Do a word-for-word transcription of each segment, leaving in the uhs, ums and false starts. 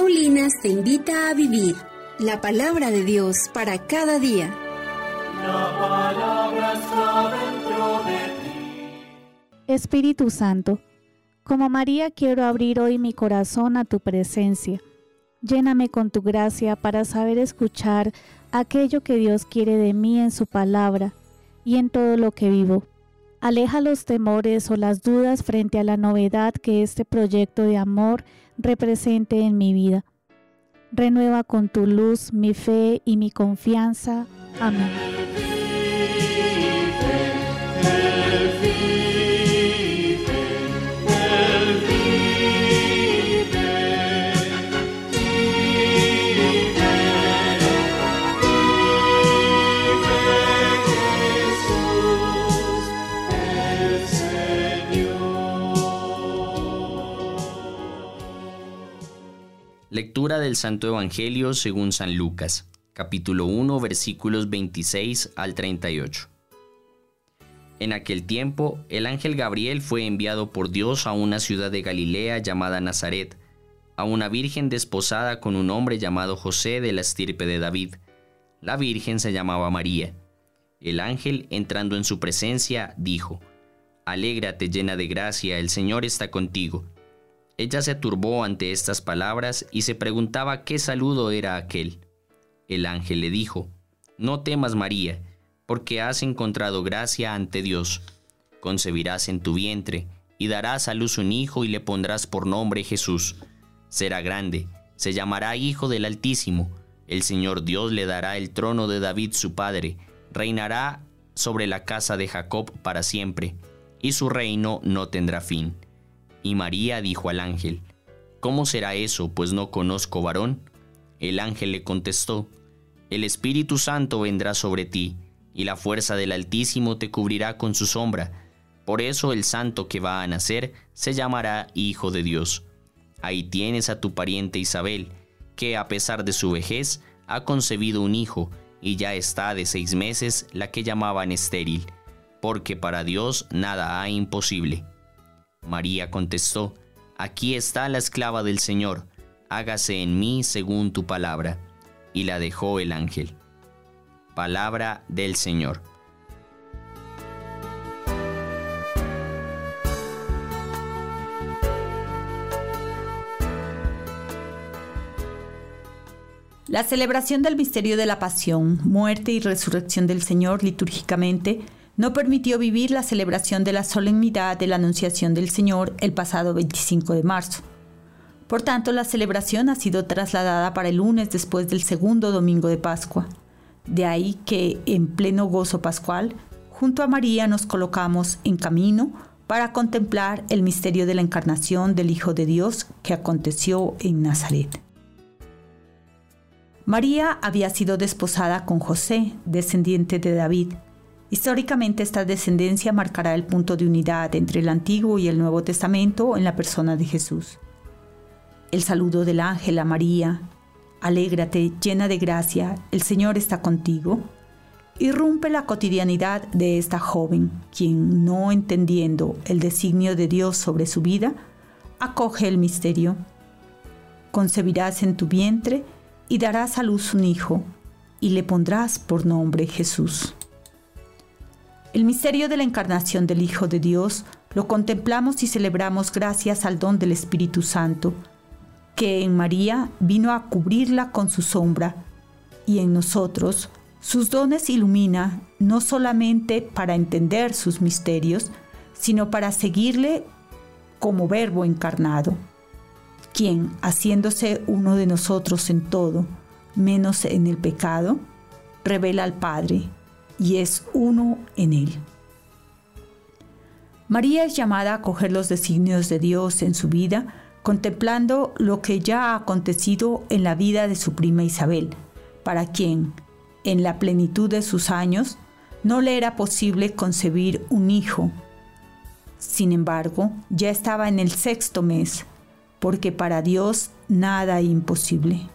Paulinas te invita a vivir la palabra de Dios para cada día. La palabra está dentro de ti. Espíritu Santo, como María quiero abrir hoy mi corazón a tu presencia. Lléname con tu gracia para saber escuchar aquello que Dios quiere de mí en su palabra y en todo lo que vivo. Aleja los temores o las dudas frente a la novedad que este proyecto de amor represente en mi vida. Renueva con tu luz mi fe y mi confianza. Amén. Lectura del Santo Evangelio según San Lucas, capítulo uno, versículos veintiséis al treinta y ocho. En aquel tiempo, el ángel Gabriel fue enviado por Dios a una ciudad de Galilea llamada Nazaret, a una virgen desposada con un hombre llamado José de la estirpe de David. La virgen se llamaba María. El ángel, entrando en su presencia, dijo: «Alégrate, llena de gracia, el Señor está contigo». Ella se turbó ante estas palabras y se preguntaba qué saludo era aquel. El ángel le dijo: «No temas, María, porque has encontrado gracia ante Dios. Concebirás en tu vientre y darás a luz un hijo y le pondrás por nombre Jesús. Será grande, se llamará Hijo del Altísimo. El Señor Dios le dará el trono de David su padre, reinará sobre la casa de Jacob para siempre, y su reino no tendrá fin». Y María dijo al ángel: «¿Cómo será eso, pues no conozco varón?». El ángel le contestó: «El Espíritu Santo vendrá sobre ti, y la fuerza del Altísimo te cubrirá con su sombra. Por eso el santo que va a nacer se llamará Hijo de Dios. Ahí tienes a tu pariente Isabel, que a pesar de su vejez ha concebido un hijo, y ya está de seis meses la que llamaban estéril, porque para Dios nada hay imposible». María contestó: «Aquí está la esclava del Señor, hágase en mí según tu palabra». Y la dejó el ángel. Palabra del Señor. La celebración del misterio de la pasión, muerte y resurrección del Señor litúrgicamente no permitió vivir la celebración de la solemnidad de la Anunciación del Señor el pasado veinticinco de marzo. Por tanto, la celebración ha sido trasladada para el lunes después del segundo domingo de Pascua. De ahí que, en pleno gozo pascual, junto a María nos colocamos en camino para contemplar el misterio de la encarnación del Hijo de Dios que aconteció en Nazaret. María había sido desposada con José, descendiente de David. Históricamente, esta descendencia marcará el punto de unidad entre el Antiguo y el Nuevo Testamento en la persona de Jesús. El saludo del ángel a María: «Alégrate, llena de gracia, el Señor está contigo», irrumpe la cotidianidad de esta joven, quien, no entendiendo el designio de Dios sobre su vida, acoge el misterio. «Concebirás en tu vientre y darás a luz un hijo, y le pondrás por nombre Jesús». El misterio de la encarnación del Hijo de Dios lo contemplamos y celebramos gracias al don del Espíritu Santo, que en María vino a cubrirla con su sombra, y en nosotros sus dones ilumina no solamente para entender sus misterios, sino para seguirle como Verbo encarnado, quien, haciéndose uno de nosotros en todo, menos en el pecado, revela al Padre y es uno en él. María es llamada a acoger los designios de Dios en su vida, contemplando lo que ya ha acontecido en la vida de su prima Isabel, para quien, en la plenitud de sus años, no le era posible concebir un hijo. Sin embargo, ya estaba en el sexto mes, porque para Dios nada es imposible.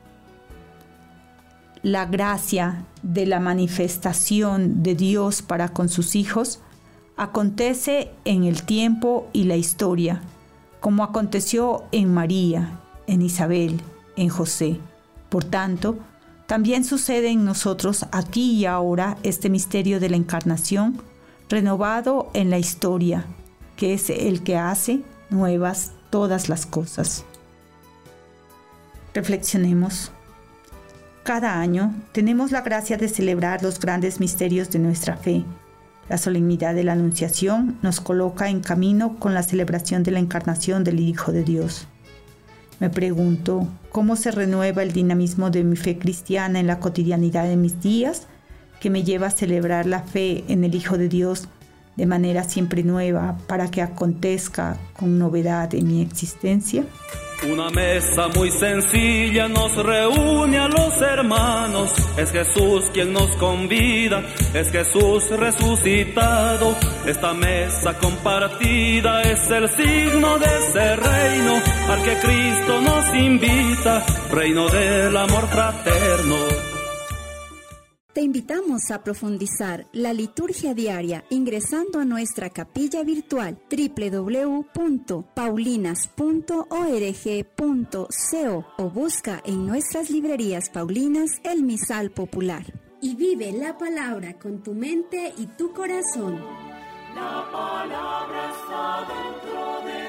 La gracia de la manifestación de Dios para con sus hijos acontece en el tiempo y la historia, como aconteció en María, en Isabel en José. Por tanto, también sucede en nosotros aquí y ahora este misterio de la encarnación renovado en la historia, que es el que hace nuevas todas las cosas. Reflexionemos. Cada año tenemos la gracia de celebrar los grandes misterios de nuestra fe. La solemnidad de la Anunciación nos coloca en camino con la celebración de la encarnación del Hijo de Dios. Me pregunto, ¿cómo se renueva el dinamismo de mi fe cristiana en la cotidianidad de mis días, que me lleva a celebrar la fe en el Hijo de Dios de manera siempre nueva para que acontezca con novedad en mi existencia? Una mesa muy sencilla nos reúne a los hermanos. Es Jesús quien nos convida, es Jesús resucitado. Esta mesa compartida es el signo de ese reino al que Cristo nos invita, reino del amor fraterno. Te invitamos a profundizar la liturgia diaria ingresando a nuestra capilla virtual doble u doble u doble u punto paulinas punto org punto co o busca en nuestras librerías paulinas el misal popular. Y vive la palabra con tu mente y tu corazón. La palabra está dentro de